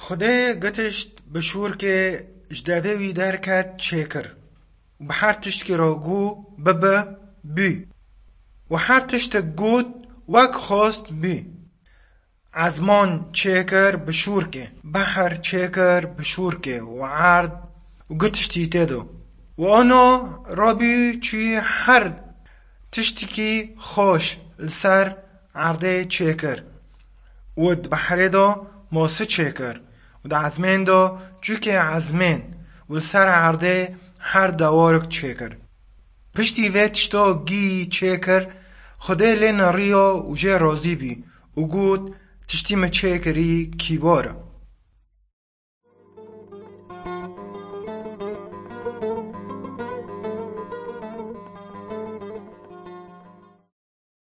خدای گتشت بشور که جداده وی در کرد چیکر و هر تشت که را گو ببه بی و هر تشت گود وک خواست بی عزمان چیکر بشور که بحر چیکر بشور که و عرد و گتشتی تدو و آنا رابی چی هر تشتی که خوش لسر عرده چیکر و بحره دا ماسه چیکر و دا عزمین دا جو که عزمین و سر عرده هر دوارک چیکر پشتی ویتشتا گی چیکر خدای لین ریا و جه رازی بی و گود تشتی ما چیکری کی باره